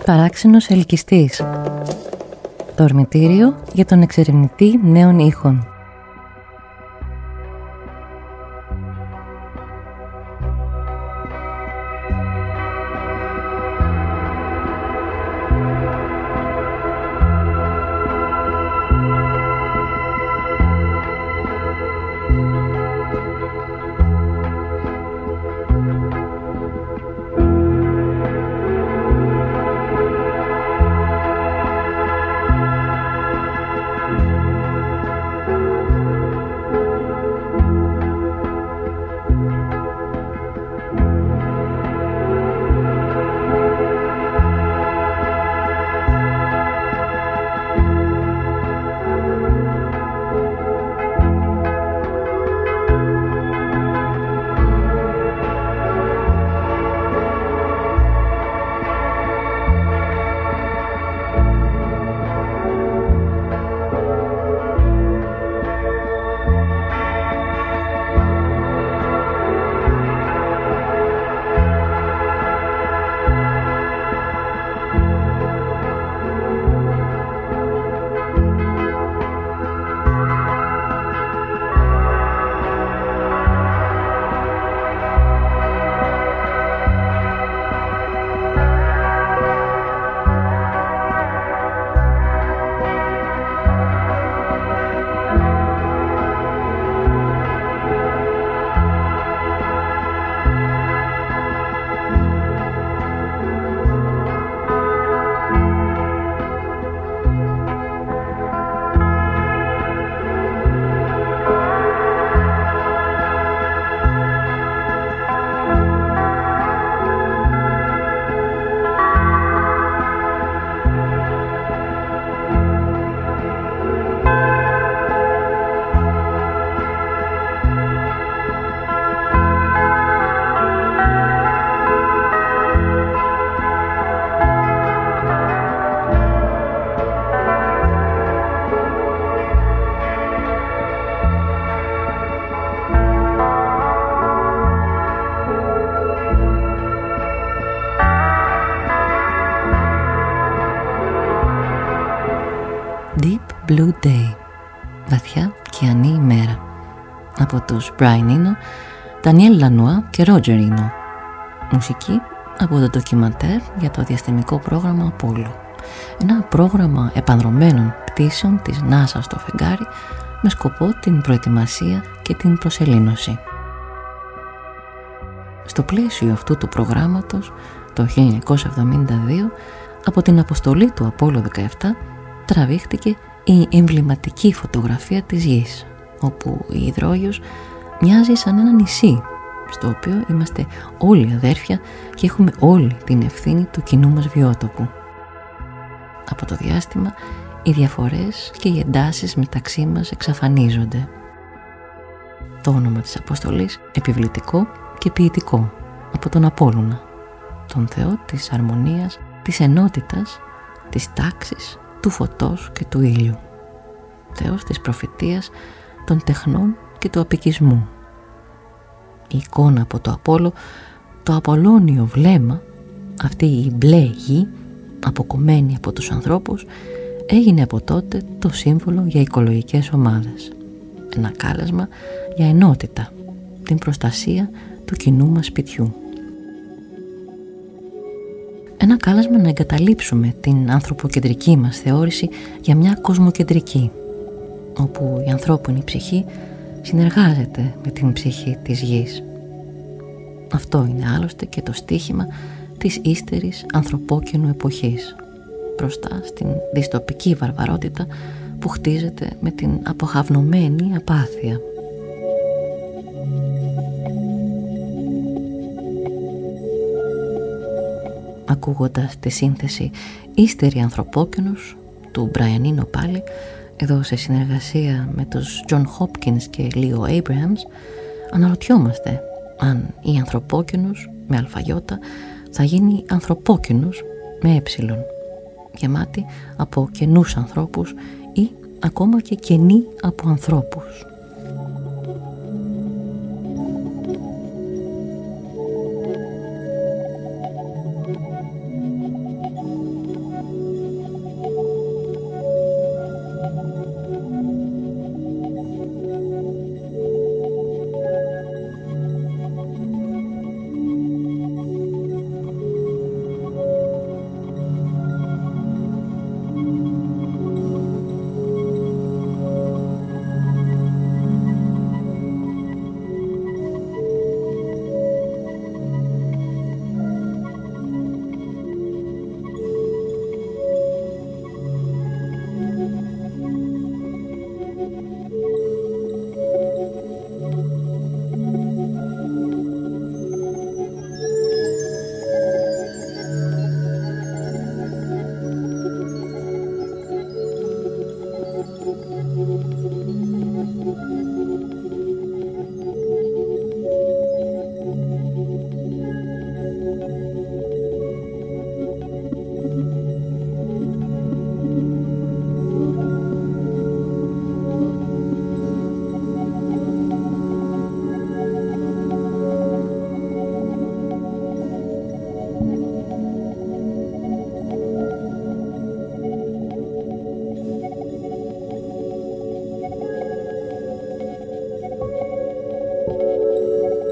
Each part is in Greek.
Παράξενος ελκυστής. Το ορμητήριο για τον εξερευνητή νέων ήχων. Blue Day, βαθιά ωκεανή ημέρα, από τους Brian Eno, Daniel Lanois και Roger Eno. Μουσική από το ντοκιμαντέρ για το διαστημικό πρόγραμμα Apollo, ένα πρόγραμμα επανδρομένων πτήσεων της NASA στο φεγγάρι με σκοπό την προετοιμασία και την προσελήνωση. Στο πλαίσιο αυτού του προγράμματος, το 1972, από την αποστολή του Apollo 17 τραβήχτηκε η εμβληματική φωτογραφία της Γης, όπου η υδρόγειος μοιάζει σαν ένα νησί, στο οποίο είμαστε όλοι αδέρφια και έχουμε όλη την ευθύνη του κοινού μας βιότοπου. Από το διάστημα, οι διαφορές και οι εντάσεις μεταξύ μας εξαφανίζονται. Το όνομα της αποστολής επιβλητικό και ποιητικό, από τον Απόλλωνα, τον Θεό της αρμονίας, της ενότητας, της τάξης, του φωτός και του ήλιου. Θεός της προφητείας, των τεχνών και του απικισμού. Η εικόνα από το Απόλλω, το Απολλώνιο βλέμμα, αυτή η μπλε γη, αποκομμένη από τους ανθρώπους, έγινε από τότε το σύμβολο για οικολογικές ομάδες. Ένα κάλεσμα για ενότητα, την προστασία του κοινού μας σπιτιού. Ένα κάλεσμα να εγκαταλείψουμε την ανθρωποκεντρική μας θεώρηση για μια κοσμοκεντρική, όπου η ανθρώπινη ψυχή συνεργάζεται με την ψυχή της γης. Αυτό είναι άλλωστε και το στίχημα της ύστερης ανθρωπόκαινου εποχής, μπροστά στην δυστοπική βαρβαρότητα που χτίζεται με την αποχαυνομένη απάθεια. Ακούγοντας τη σύνθεση «Ύστερη ανθρωπόκαινος» του Brian Eno πάλι, εδώ σε συνεργασία με τους John Hopkins και Leo Abrahams, αναρωτιόμαστε αν η ανθρωπόκαινος με αλφαγιώτα θα γίνει ανθρωπόκαινος με έψιλον, γεμάτη από καινούς ανθρώπους ή ακόμα και καινή από ανθρώπους.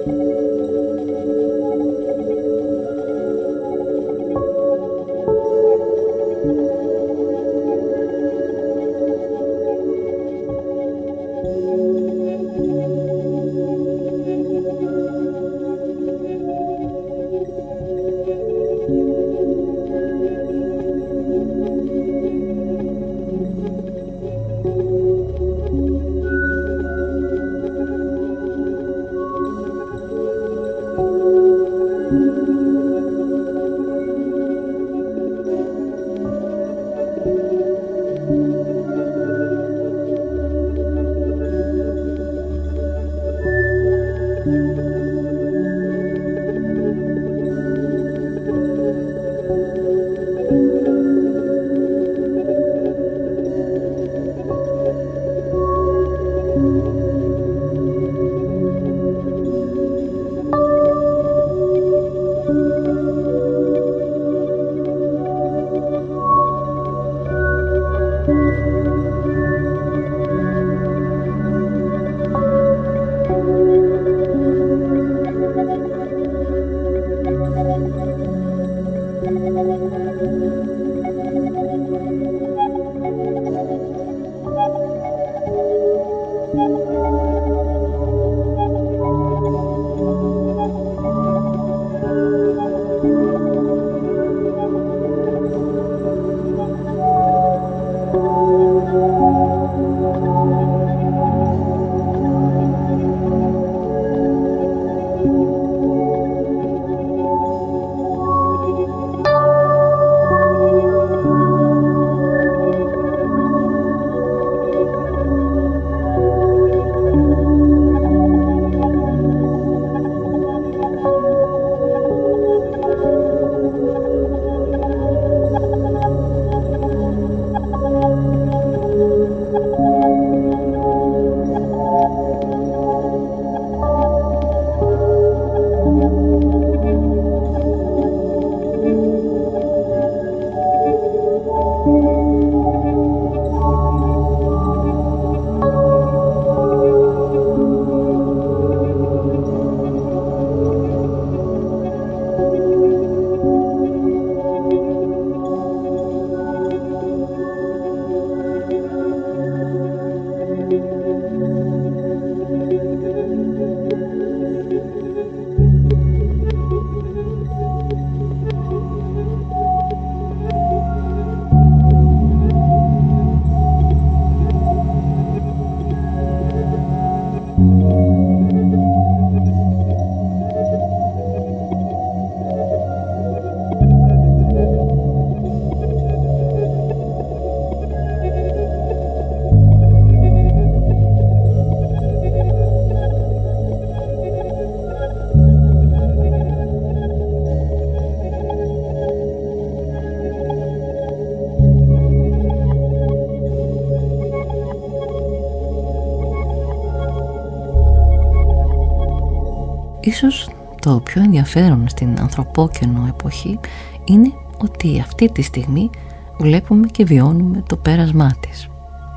Ίσως το πιο ενδιαφέρον στην ανθρωπόκαινο εποχή είναι ότι αυτή τη στιγμή βλέπουμε και βιώνουμε το πέρασμά της.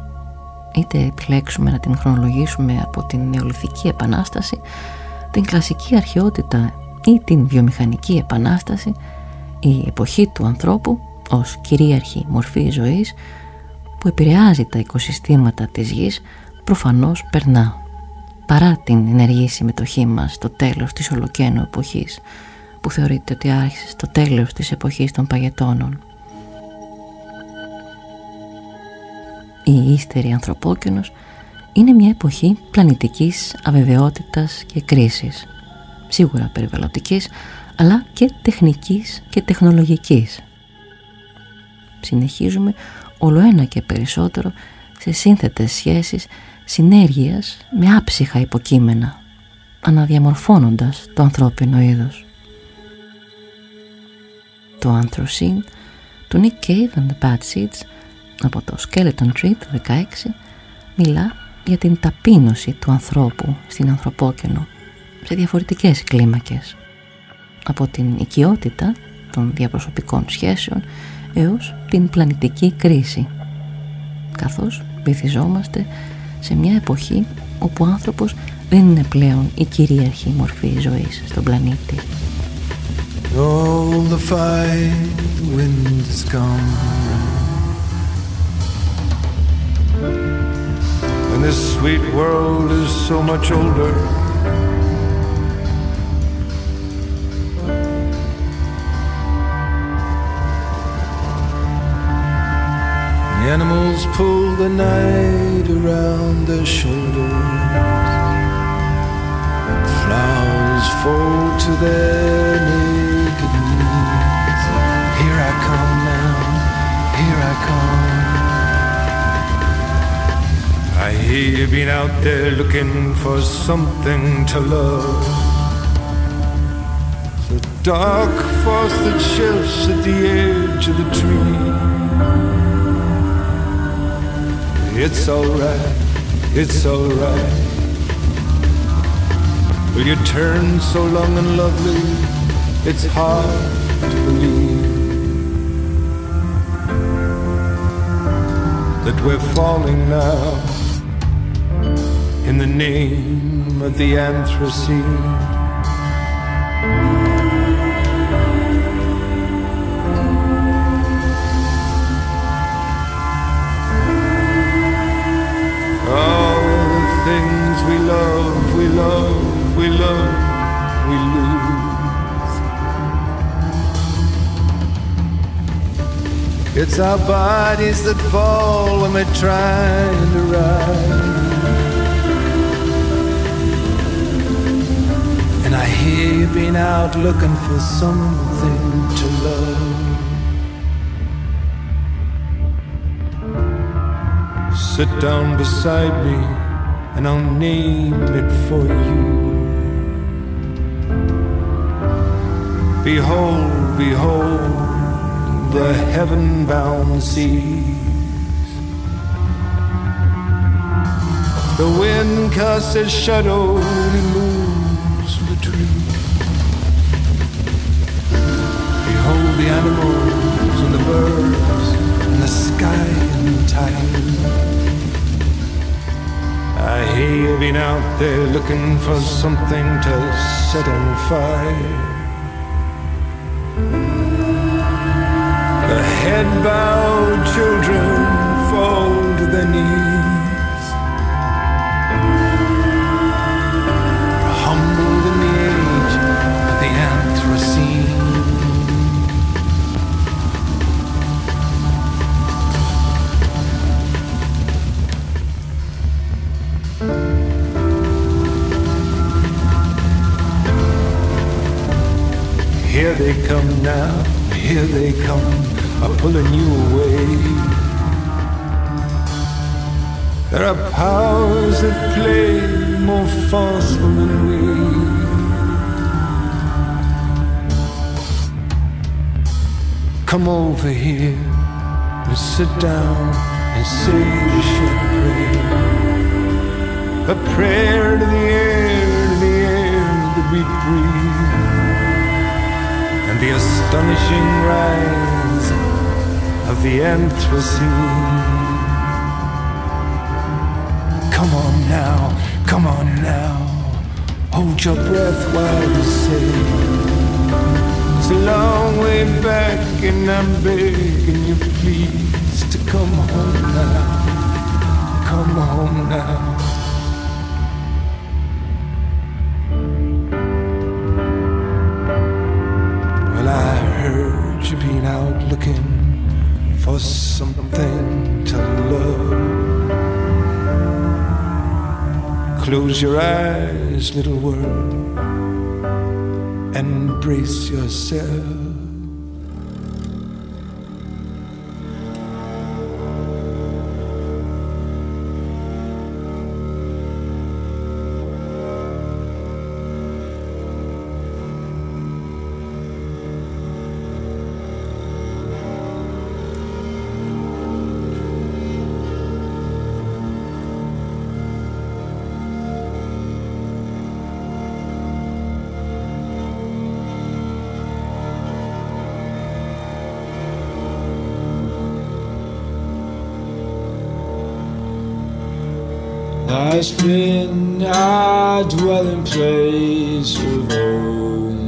Είτε επιλέξουμε να την χρονολογήσουμε από την νεολιθική επανάσταση, την κλασική αρχαιότητα ή την βιομηχανική επανάσταση, η εποχή του ανθρώπου ως κυρίαρχη μορφή ζωής που επηρεάζει τα οικοσυστήματα της γης προφανώς περνά, παρά την ενεργή συμμετοχή μας στο τέλος της ολοκαίνου εποχής, που θεωρείται ότι άρχισε στο τέλος της εποχής των παγετώνων. Η ύστερη ανθρωπόκαινος είναι μια εποχή πλανητικής αβεβαιότητας και κρίσης, σίγουρα περιβαλλοντικής, αλλά και τεχνικής και τεχνολογικής. Συνεχίζουμε όλο ένα και περισσότερο σε σύνθετες σχέσεις συνέργειας με άψυχα υποκείμενα, αναδιαμορφώνοντας το ανθρώπινο είδος. Το Anthrocene του Nick Cave and the Bad Seeds από το Skeleton Tree του 16 μιλά για την ταπείνωση του ανθρώπου στην ανθρωπόκαινο σε διαφορετικές κλίμακες, από την οικειότητα των διαπροσωπικών σχέσεων έως την πλανητική κρίση, καθώς βυθιζόμαστε σε μια εποχή όπου ο άνθρωπος δεν είναι πλέον η κυρίαρχη μορφή ζωής στον πλανήτη. All the fine wind is gone, and this sweet world is so much older. The animals pull the night around their shoulders, flowers fall to their naked knees. Here I come now, here I come. I hear you've been out there looking for something to love. So dark frosted shelves at the edge of the tree. It's alright, it's alright. Well, you turn so long and lovely, it's hard to believe that we're falling now in the name of the Anthracene. All the things we love, we love, we love, we lose. It's our bodies that fall when we're trying to rise. And I hear you've been out looking for something to love. Sit down beside me and I'll name it for you. Behold, behold, the heaven-bound seas. The wind casts a shadow and it moves the trees. Behold the animals and the birds and the sky and tide. I hear you've been out there looking for something to set on fire. The head-bowed children fall to their knees, humbled in the age of the Anthracene. Here they come now, here they come, are pulling you away. There are powers that play more forceful than we. Come over here and sit down and say a short prayer. A prayer to the air that we breathe. And the astonishing rise of the Anthracene. Come on now, come on now, hold your breath while you say. It's a long way back and I'm begging you please to come home now, come home now. You've been out looking for something to love. Close your eyes, little world, and brace yourself. I spend our dwelling place of home.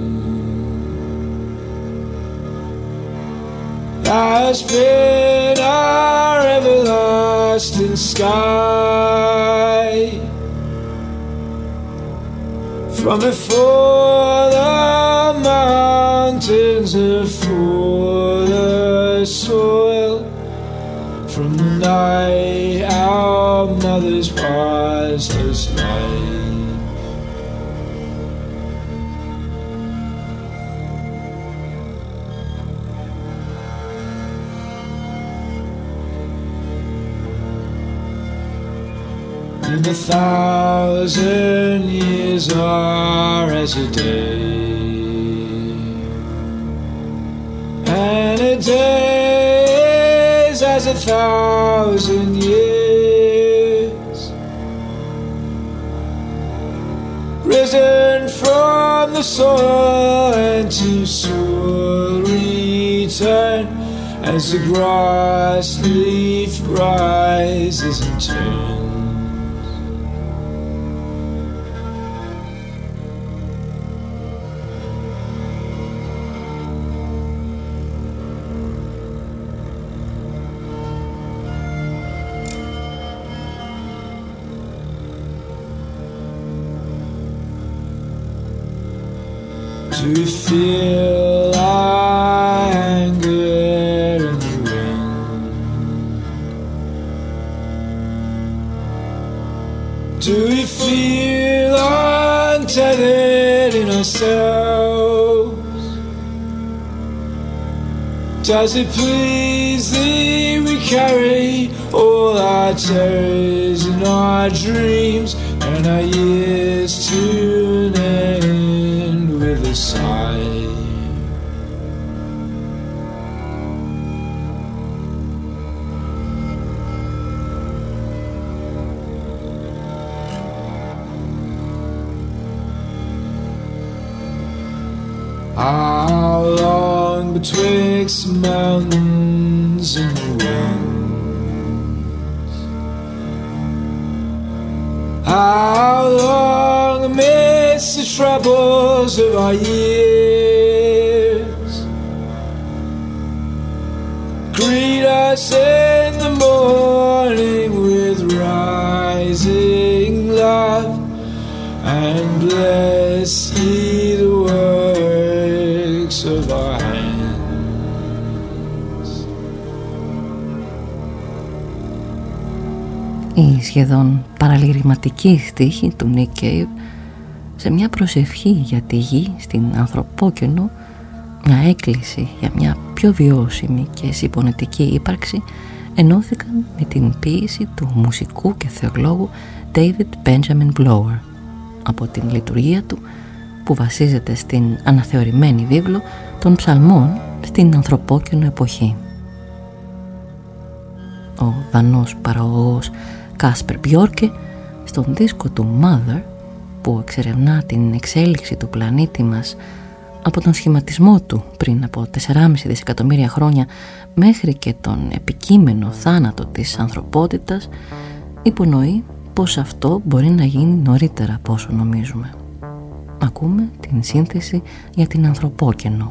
Has been our everlasting sky from before the mountains and for the soil, from the night our mothers passed us light. And 1,000 years are as a day, and a day is as 1,000 years. Risen from the soil and to soil return, as the grass leaf rises and turns. Do you feel anger in the wind? Do we feel untethered in ourselves? Does it please thee we carry all our terrors and our dreams and our years to an end with a sigh? How long betwixt mountains and the winds? How long amidst the troubles of our years? Greet us in the morning with rising love, and bless ye the works of our hands. Η σχεδόν παραλυρηματική στίχη του Nick Cave σε μια προσευχή για τη γη στην ανθρωπόκαινο, μια έκκληση για μια πιο βιώσιμη και συμπονετική ύπαρξη, ενώθηκαν με την ποίηση του μουσικού και θεολόγου David Benjamin Blower από την λειτουργία του που βασίζεται στην αναθεωρημένη βίβλο των ψαλμών στην ανθρωπόκαινο εποχή. Ο δανός παραγωγός Κάσπερ Μπιόρκε στον δίσκο του Mother, που εξερευνά την εξέλιξη του πλανήτη μας από τον σχηματισμό του πριν από 4,5 δισεκατομμύρια χρόνια μέχρι και τον επικείμενο θάνατο της ανθρωπότητας, υπονοεί πως αυτό μπορεί να γίνει νωρίτερα από όσο νομίζουμε. Ακούμε την σύνθεση για την ανθρωπόκαινο.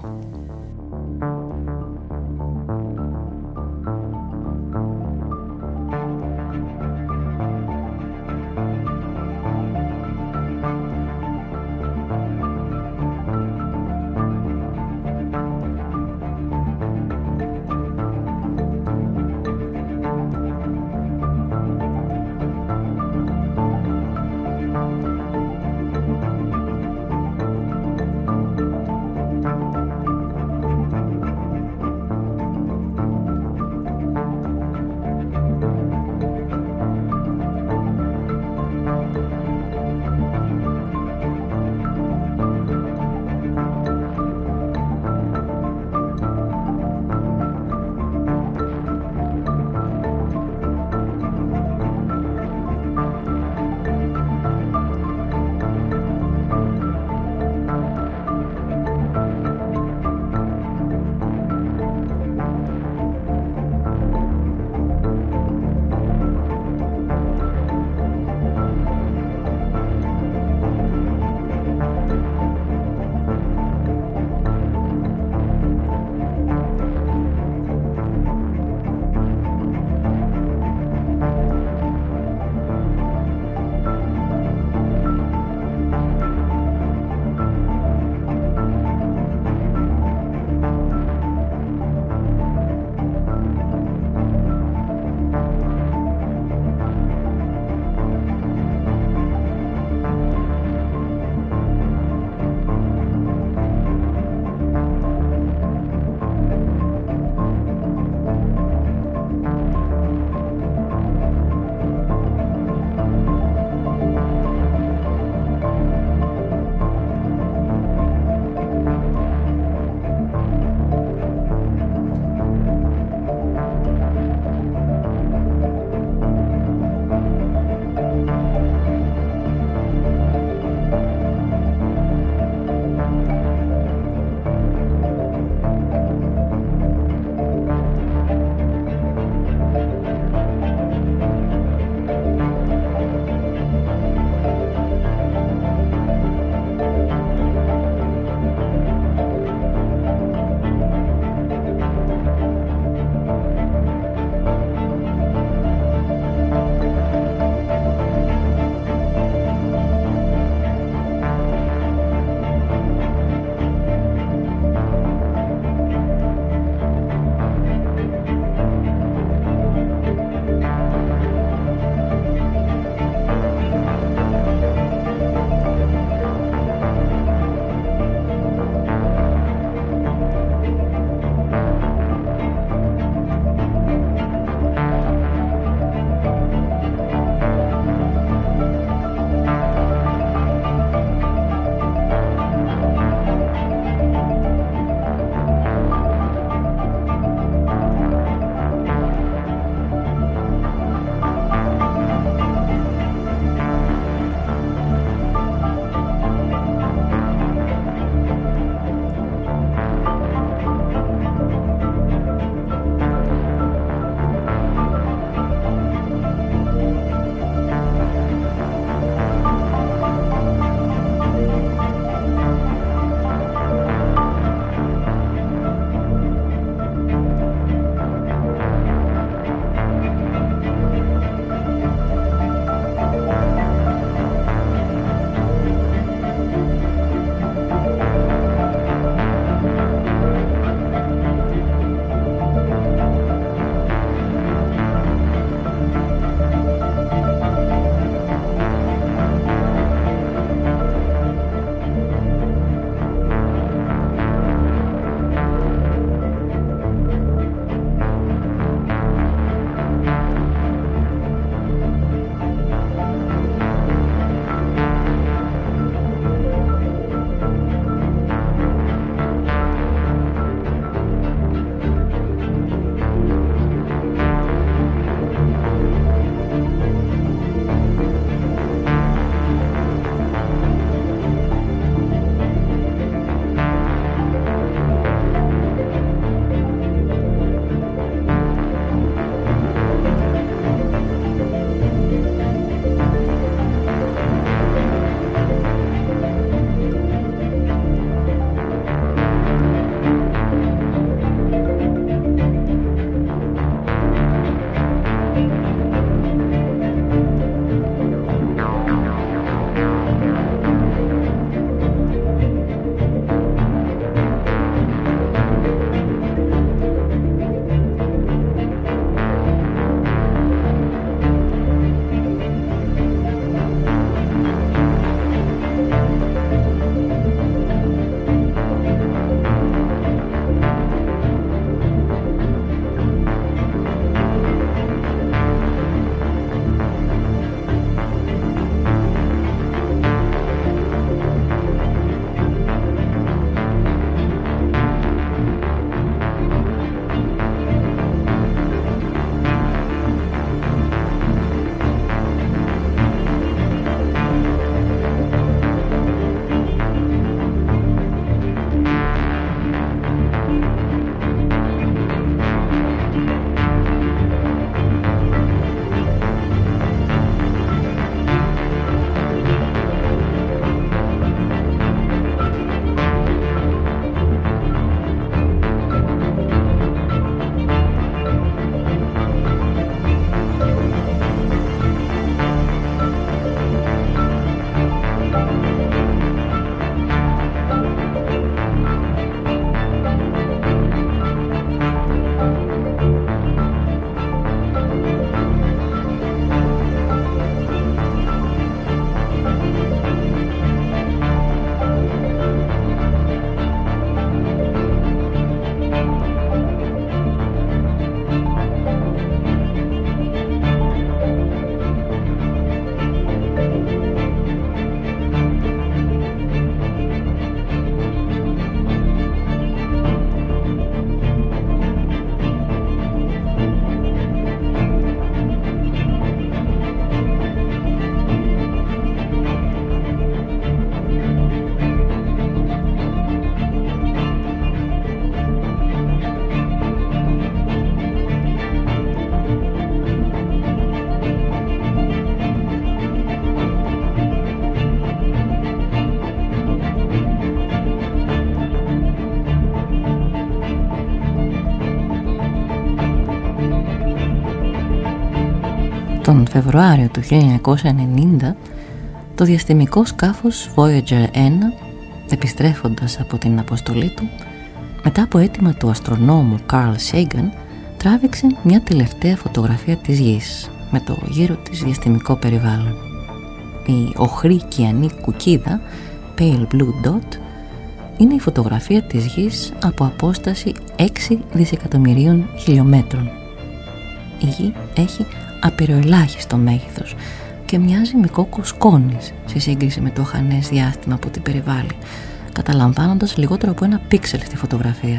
Τον Φεβρουάριο του 1990, το διαστημικό σκάφος Voyager 1, επιστρέφοντας από την αποστολή του, μετά από αίτημα του αστρονόμου Carl Sagan, τράβηξε μια τελευταία φωτογραφία της Γης με το γύρο της διαστημικό περιβάλλον. Η οχρή κυανή κουκίδα, Pale Blue Dot, είναι η φωτογραφία της Γης από απόσταση 6 δισεκατομμυρίων χιλιόμετρων. Η Γη έχει απειροελάχιστο μέγεθος και μοιάζει με κόκκο σκόνης σε σύγκριση με το αχανές διάστημα που την περιβάλλει, καταλαμβάνοντας λιγότερο από ένα πίξελ στη φωτογραφία.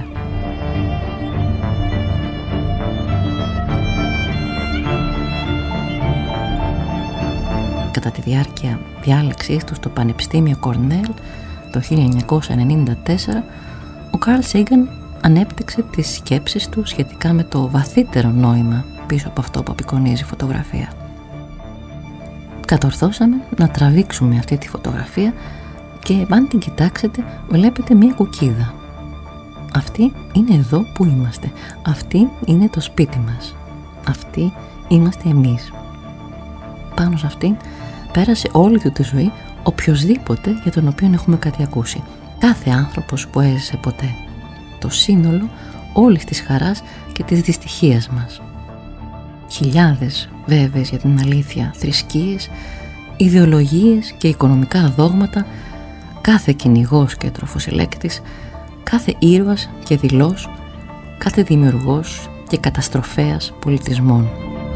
Κατά τη διάρκεια διάλεξής του στο Πανεπιστήμιο Κορνέλ το 1994, ο Καρλ Σέιγκαν ανέπτυξε τις σκέψεις του σχετικά με το βαθύτερο νόημα πίσω από αυτό που απεικονίζει η φωτογραφία. Κατορθώσαμε να τραβήξουμε αυτή τη φωτογραφία και αν την κοιτάξετε βλέπετε μια κουκίδα. Αυτή είναι εδώ που είμαστε. Αυτή είναι το σπίτι μας. Αυτή είμαστε εμείς. Πάνω σε αυτήν πέρασε όλη του τη ζωή οποιοσδήποτε για τον οποίο έχουμε κάτι ακούσει. Κάθε άνθρωπος που έζησε ποτέ. Το σύνολο όλης της χαράς και της δυστυχίας μας. Χιλιάδες βέβαιες για την αλήθεια θρησκείες, ιδεολογίες και οικονομικά δόγματα, κάθε κυνηγός και τροφοσυλλέκτης, κάθε ήρωας και δηλός, κάθε δημιουργός και καταστροφέας πολιτισμών.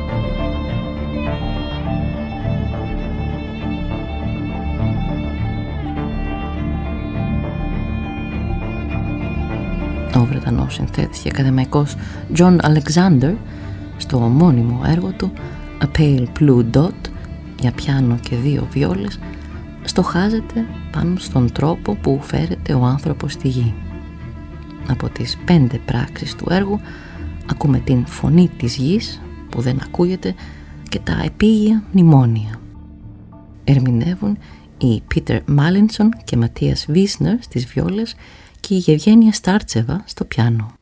Ο Βρετανός συνθέτης και ακαδημαϊκός John Alexander, στο ομώνυμο έργο του A Pale Blue Dot, για πιάνο και 2 βιόλες, στοχάζεται πάνω στον τρόπο που φέρεται ο άνθρωπος στη γη. Από τις 5 πράξεις του έργου ακούμε την φωνή της γης που δεν ακούγεται και τα επίγεια μνημόνια. Ερμηνεύουν οι Peter Mallinson και Ματίας Βίσνερ στις βιόλες και η Γευγένεια Στάρτσεβα στο πιάνο.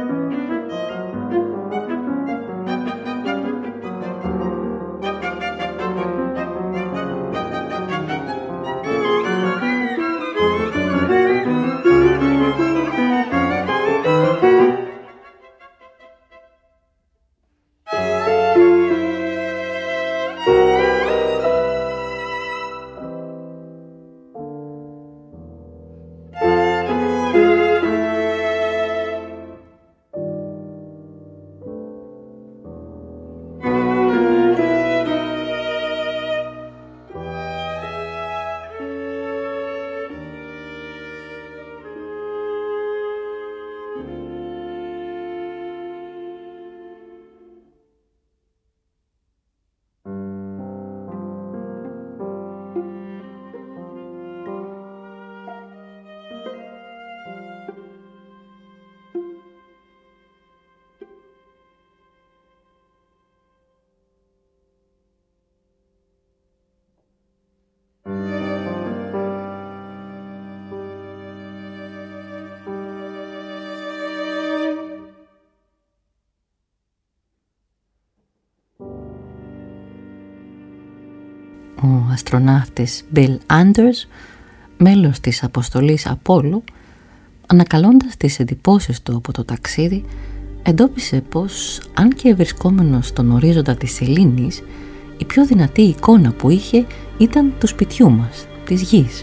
Ο αστροναύτης Bill Anders, μέλος της αποστολής Απόλλου, ανακαλώντας τις εντυπώσεις του από το ταξίδι, εντόπισε πως, αν και βρισκόμενος στον ορίζοντα της σελήνης, η πιο δυνατή εικόνα που είχε ήταν του σπιτιού μας, της γης.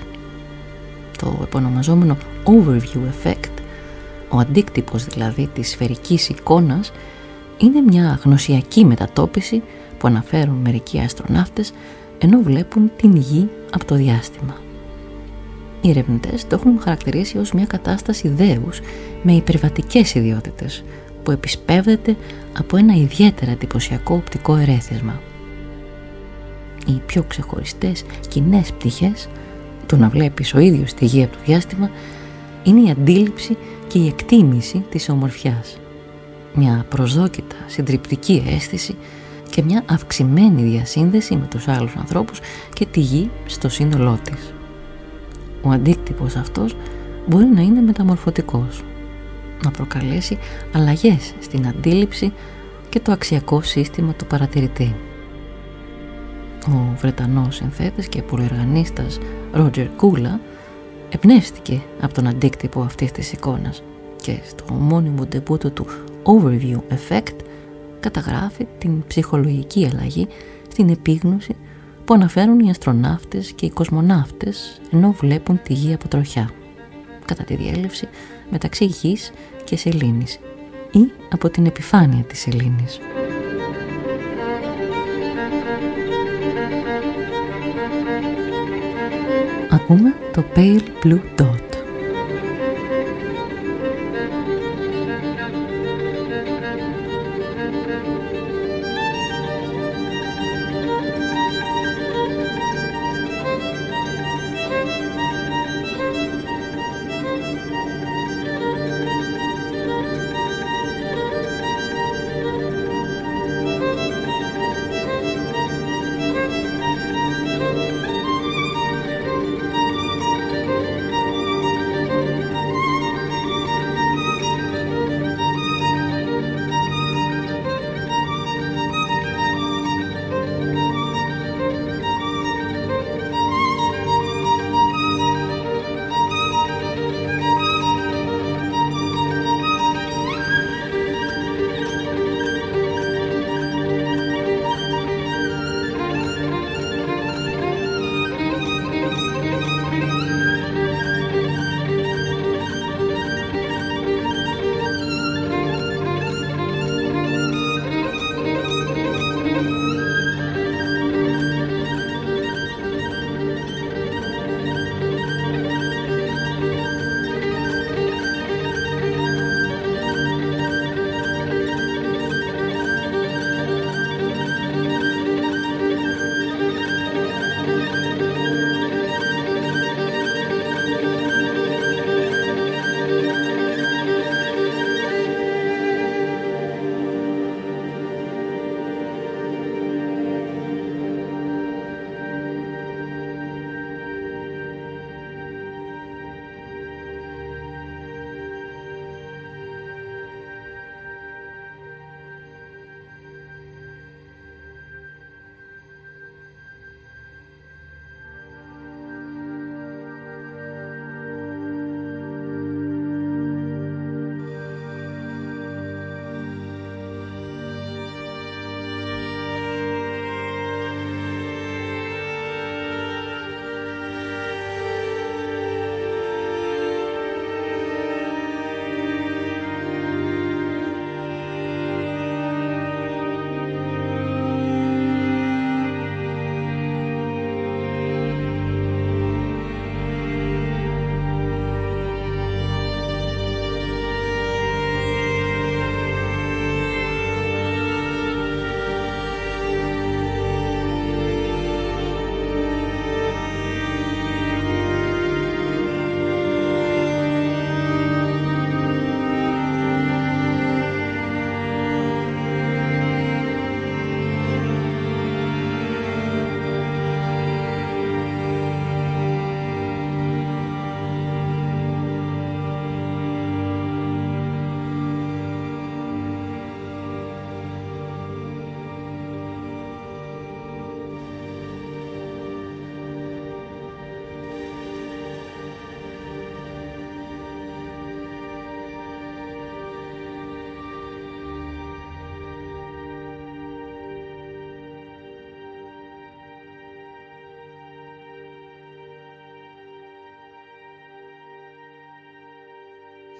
Το επωνομαζόμενο overview effect, ο αντίκτυπος δηλαδή της σφαιρικής εικόνας, είναι μια γνωσιακή μετατόπιση που αναφέρουν μερικοί αστροναύτες ενώ βλέπουν την γη από το διάστημα. Οι ερευνητές το έχουν χαρακτηρίσει ως μια κατάσταση δέους με υπερβατικές ιδιότητες που επισπεύδεται από ένα ιδιαίτερα εντυπωσιακό οπτικό ερέθισμα. Οι πιο ξεχωριστές κοινές πτυχές του να βλέπεις ο ίδιος τη γη από το διάστημα είναι η αντίληψη και η εκτίμηση της ομορφιάς, μια προσδόκητα συντριπτική αίσθηση και μια αυξημένη διασύνδεση με τους άλλους ανθρώπους και τη γη στο σύνολό της. Ο αντίκτυπος αυτός μπορεί να είναι μεταμορφωτικός, να προκαλέσει αλλαγές στην αντίληψη και το αξιακό σύστημα του παρατηρητή. Ο Βρετανός συνθέτης και πολυεργανίστας Ρότζερ Κούλα εμπνεύστηκε από τον αντίκτυπο αυτής της εικόνας και στο μόνιμο ντεμπούτο του Overview Effect καταγράφει την ψυχολογική αλλαγή στην επίγνωση που αναφέρουν οι αστροναύτες και οι κοσμοναύτες ενώ βλέπουν τη γη από τροχιά, κατά τη διέλευση μεταξύ γης και σελήνης ή από την επιφάνεια της σελήνης. Ακούμε το Pale Blue Dot.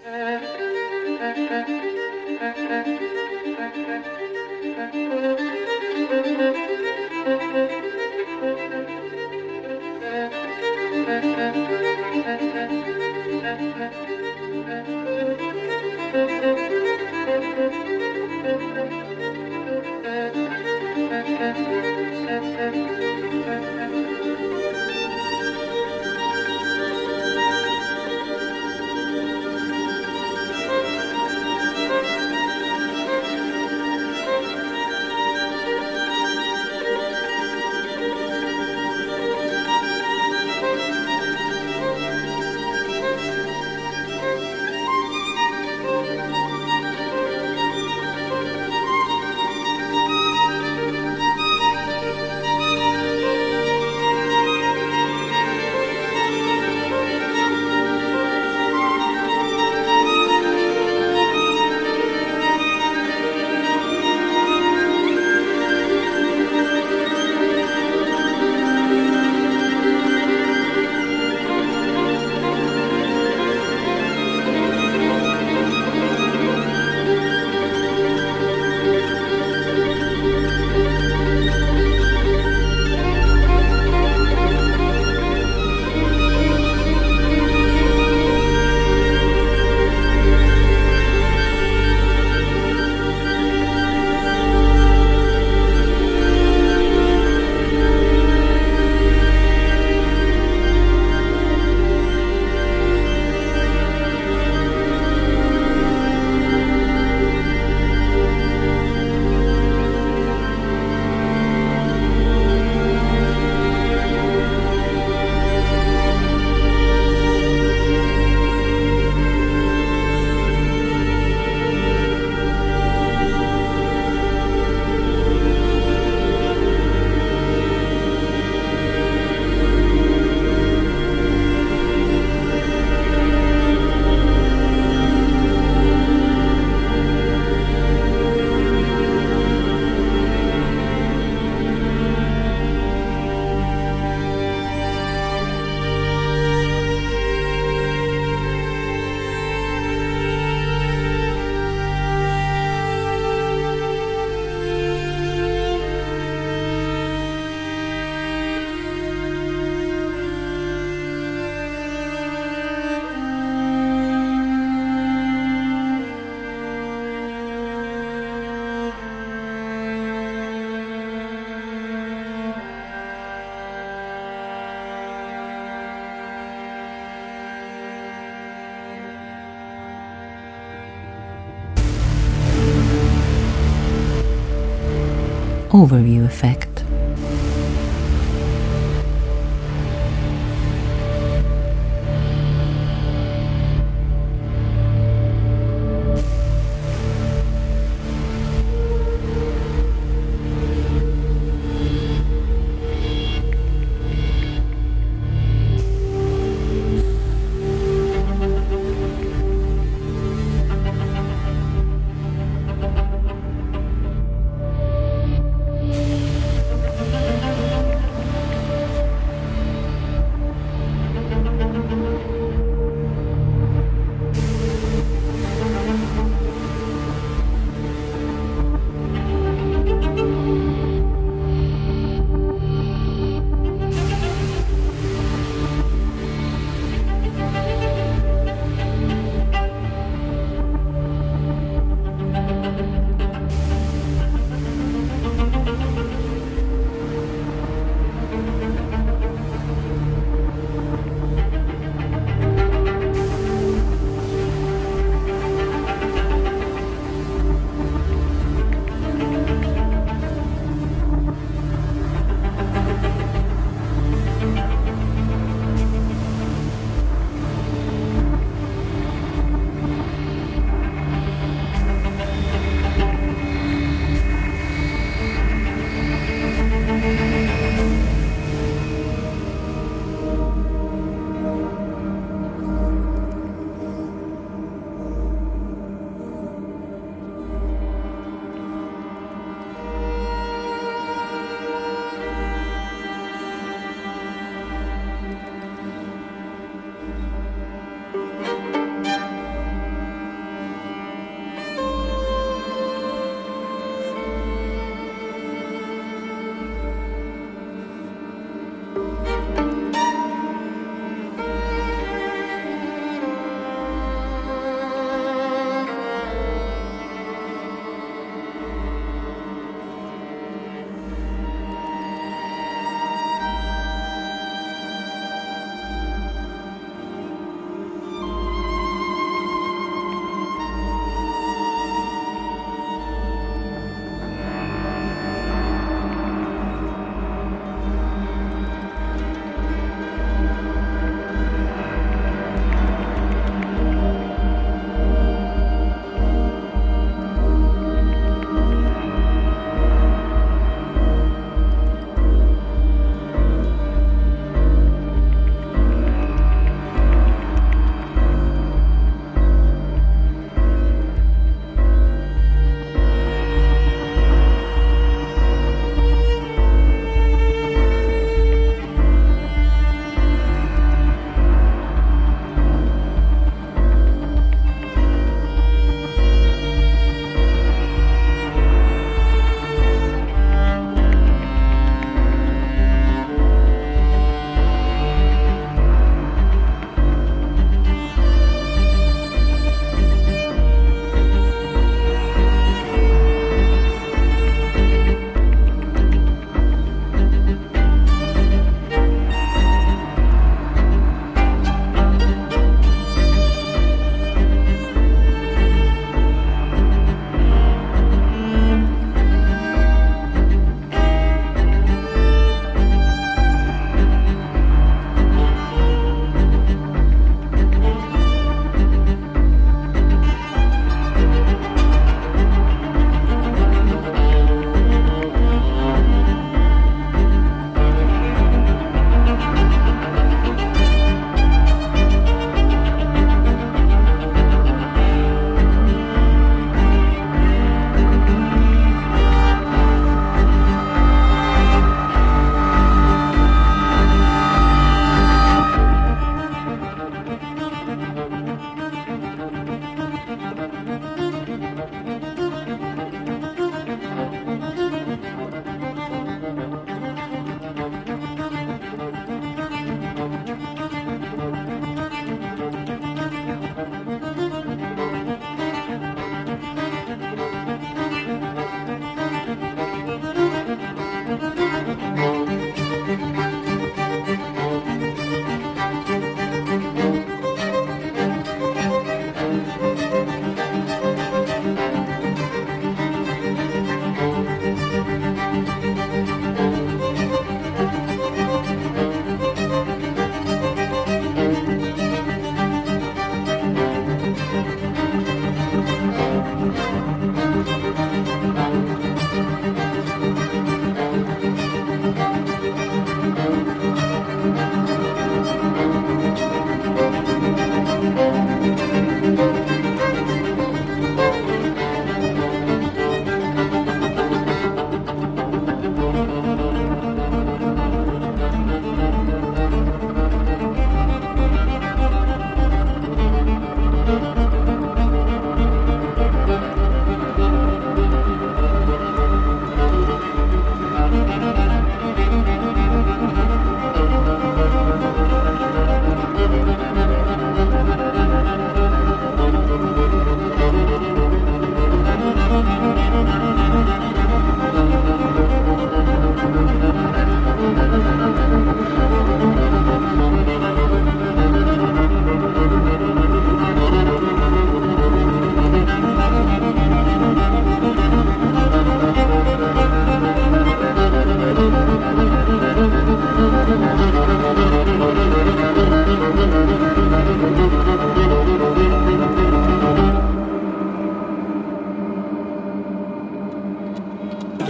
Overview effect.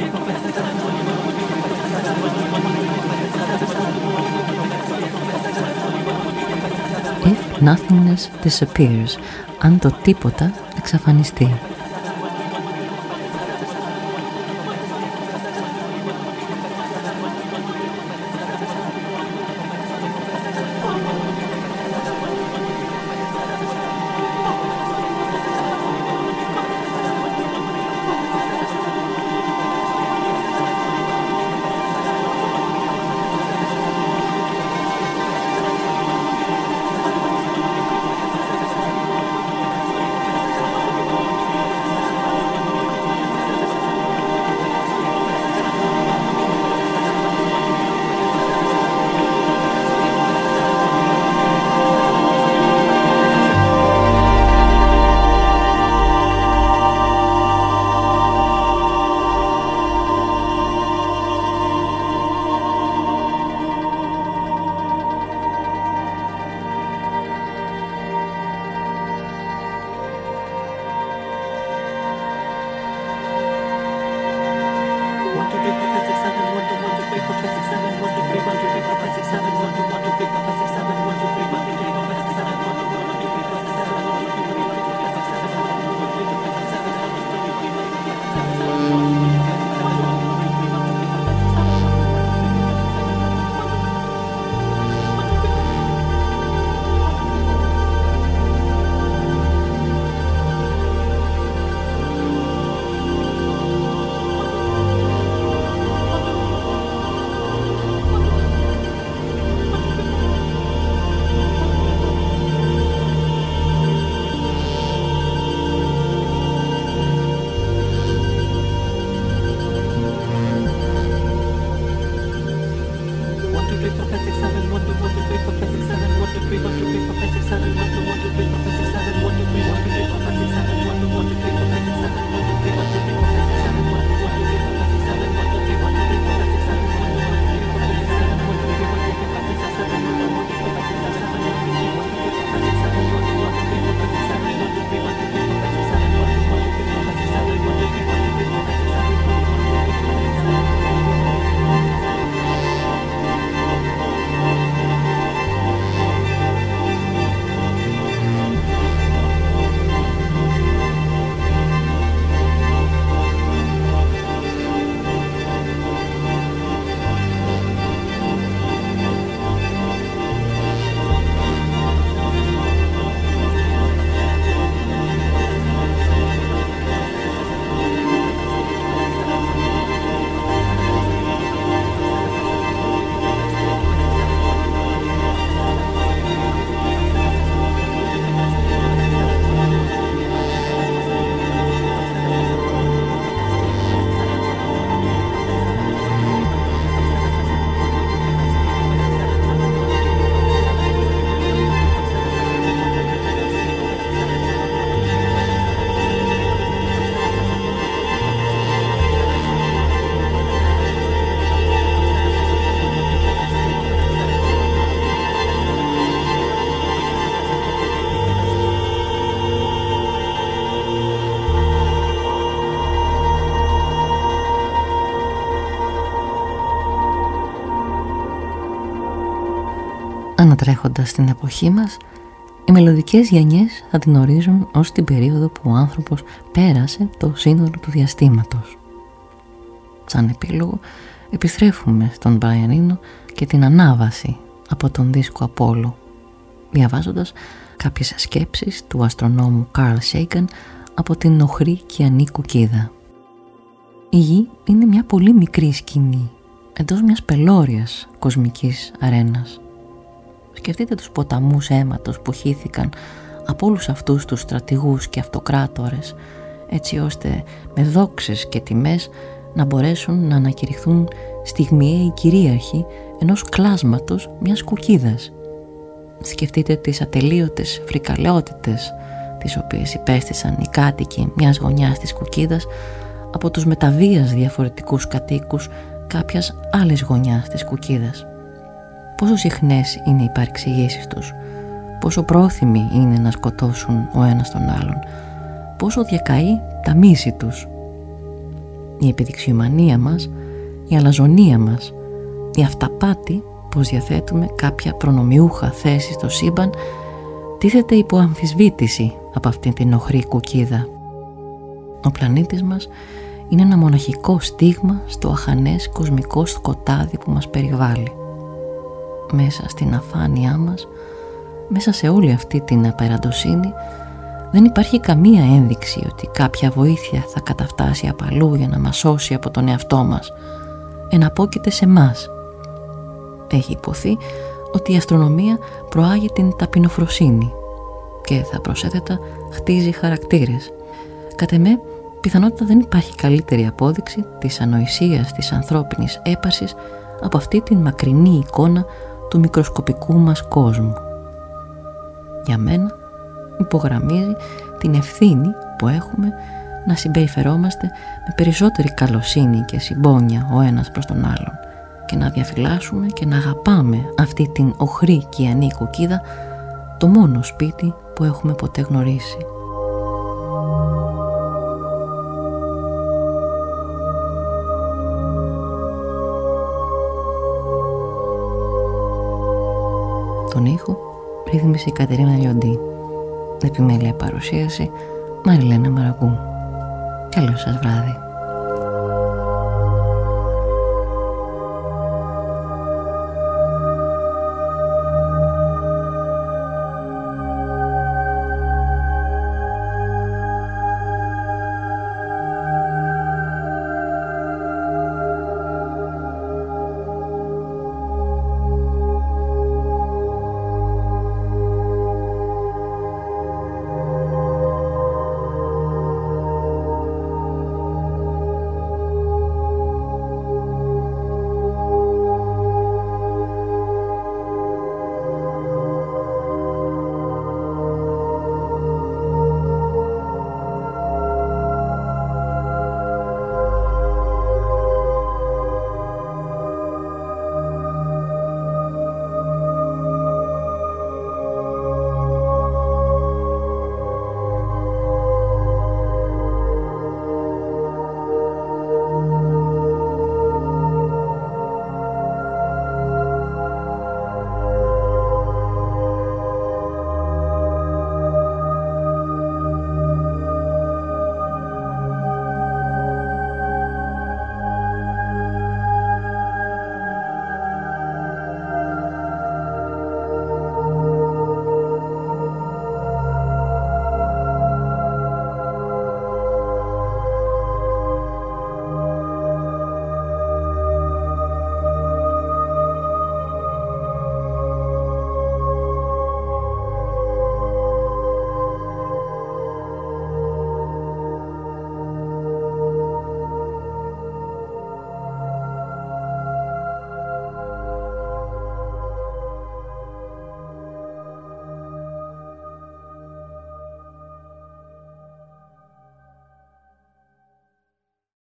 If nothingness disappears, αν το τίποτα εξαφανιστεί. Ανατρέχοντας την εποχή μας, οι μελλοντικές γενιές θα την ορίζουν ως την περίοδο που ο άνθρωπος πέρασε το σύνολο του διαστήματος. Σαν επίλογο, επιστρέφουμε στον Μπράιαν Ίνο και την ανάβαση από τον δίσκο Απόλλω, διαβάζοντας κάποιες σκέψεις του αστρονόμου Καρλ Σέιγκαν από την οχρή κιανή κουκίδα. Η Γη είναι μια πολύ μικρή σκηνή εντός μιας πελώριας κοσμικής αρένας. Σκεφτείτε τους ποταμούς αίματος που χύθηκαν από όλους αυτούς τους στρατηγούς και αυτοκράτορες, έτσι ώστε με δόξες και τιμές να μπορέσουν να ανακηρυχθούν στιγμιαίοι κυρίαρχοι ενός κλάσματος μιας κουκίδας. Σκεφτείτε τις ατελείωτες φρικαλαιότητες τις οποίες υπέστησαν οι κάτοικοι μιας γωνιάς της κουκίδας από τους μεταβίας διαφορετικούς κατοίκους κάποιας άλλης γωνιάς της κουκίδας. Πόσο συχνές είναι οι παρεξηγήσεις τους, πόσο πρόθυμοι είναι να σκοτώσουν ο ένας τον άλλον, πόσο διακαεί τα μίση τους. η επιδειξιομανία μας, η αλαζονία μας, η αυταπάτη πως διαθέτουμε κάποια προνομιούχα θέση στο σύμπαν τίθεται υπό αμφισβήτηση από αυτήν την οχρή κουκίδα. Ο πλανήτης μας είναι ένα μοναχικό στίγμα στο αχανές κοσμικό σκοτάδι που μας περιβάλλει. Μέσα στην αφάνειά μας, μέσα σε όλη αυτή την απεραντοσύνη, δεν υπάρχει καμία ένδειξη ότι κάποια βοήθεια θα καταφτάσει απ' αλλού για να μας σώσει από τον εαυτό μας. Εναπόκειται σε μας. Έχει υποθεί ότι η αστρονομία προάγει την ταπεινοφροσύνη και θα προσέθετα χτίζει χαρακτήρες. Κατ' εμέ, πιθανότητα δεν υπάρχει καλύτερη απόδειξη της ανοησίας της ανθρώπινης έπαρσης από αυτή την μακρινή εικόνα του μικροσκοπικού μας κόσμου. Για μένα υπογραμμίζει την ευθύνη που έχουμε να συμπεριφερόμαστε με περισσότερη καλοσύνη και συμπόνια ο ένας προς τον άλλον και να διαφυλάσσουμε και να αγαπάμε αυτή την οχρή κιανή κουκίδα, το μόνο σπίτι που έχουμε ποτέ γνωρίσει. Τον ήχο ρύθμισε η Κατερίνα Λιοντή. Επιμέλεια παρουσίαση Μαριλένα Μαραγκού. Καλό σας βράδυ.